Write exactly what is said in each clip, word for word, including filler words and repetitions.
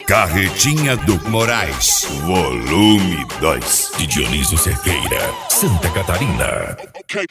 Carretinha do Moraes, volume dois, de Dionísio Cerqueira, Santa Catarina. Okay.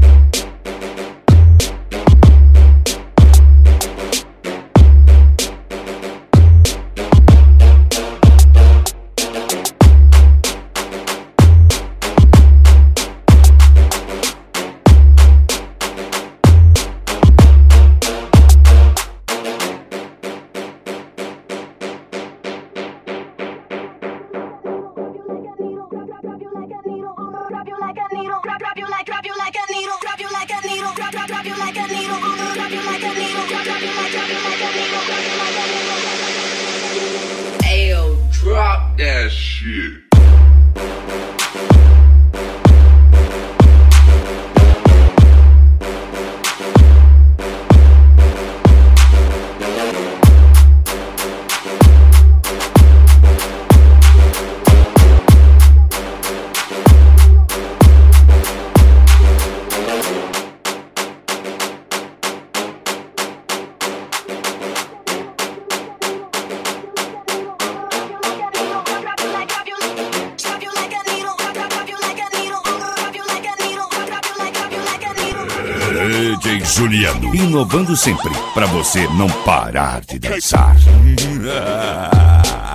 Ayo, drop that shit. D J Juliano, inovando sempre, pra você não parar de dançar.